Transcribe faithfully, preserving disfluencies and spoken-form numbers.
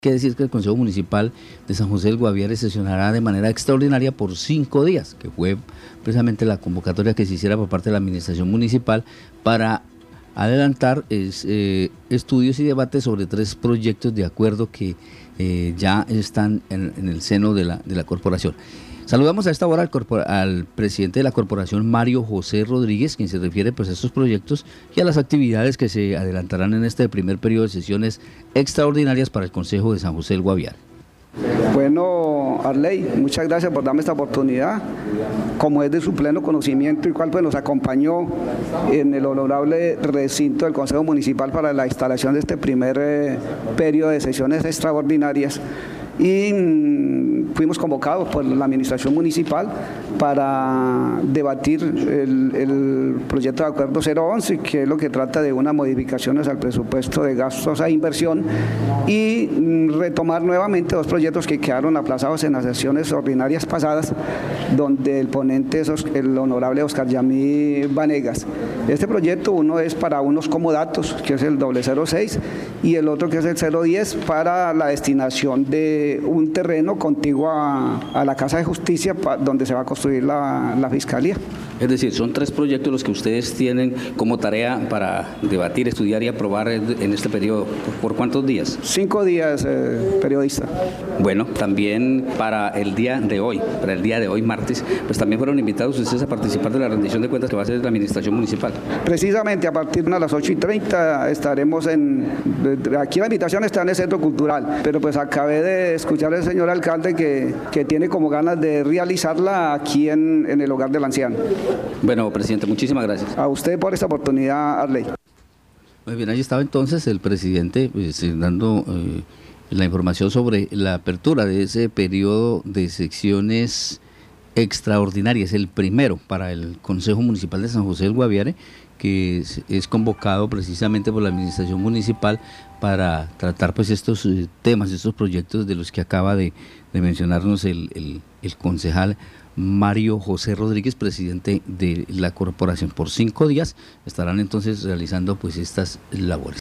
que decir que el Consejo Municipal de San José del Guaviare sesionará de manera extraordinaria por cinco días, que fue precisamente la convocatoria que se hiciera por parte de la Administración Municipal para adelantar es, eh, estudios y debates sobre tres proyectos de acuerdo que eh, ya están en, en el seno de la, de la corporación. Saludamos a esta hora al, al presidente de la corporación, Mario José Rodríguez, quien se refiere pues, a estos proyectos y a las actividades que se adelantarán en este primer periodo de sesiones extraordinarias para el Consejo de San José del Guaviare. Bueno, Arley, muchas gracias por darme esta oportunidad. Como es de su pleno conocimiento y cual pues, nos acompañó en el honorable recinto del Consejo Municipal para la instalación de este primer eh, periodo de sesiones extraordinarias, y mmm, fuimos convocados por la Administración Municipal para debatir el, el proyecto de acuerdo cero once, que es lo que trata de unas modificaciones al presupuesto de gastos a inversión, y mmm, retomar nuevamente dos proyectos que quedaron aplazados en las sesiones ordinarias pasadas, donde el ponente es el honorable Oscar Yamí Vanegas. Este proyecto, uno es para unos comodatos, que es el doble cero seis, y el otro que es el cero diez, para la destinación de un terreno contiguo a, a la Casa de Justicia, pa, donde se va a construir la, la Fiscalía. Es decir, son tres proyectos los que ustedes tienen como tarea para debatir, estudiar y aprobar en este periodo. ¿Por cuántos días? Cinco días, eh, periodista. Bueno, también para el día de hoy, para el día de hoy, martes, pues también fueron invitados ustedes a participar de la rendición de cuentas que va a hacer la Administración Municipal. Precisamente a partir de las ocho y treinta estaremos en... Aquí la invitación está en el Centro Cultural, pero pues acabé de escuchar al señor alcalde que, que tiene como ganas de realizarla aquí en, en el Hogar del Anciano. Bueno, presidente, muchísimas gracias. A usted por esta oportunidad, Arley. Muy bien, ahí estaba entonces el presidente pues, dando eh, la información sobre la apertura de ese periodo de secciones extraordinarias, el primero para el Consejo Municipal de San José del Guaviare, que es, es convocado precisamente por la Administración Municipal para tratar pues estos eh, temas, estos proyectos de los que acaba de, de mencionarnos el, el, el concejal Mario José Rodríguez, presidente de la corporación. Por cinco días estarán entonces realizando pues estas labores.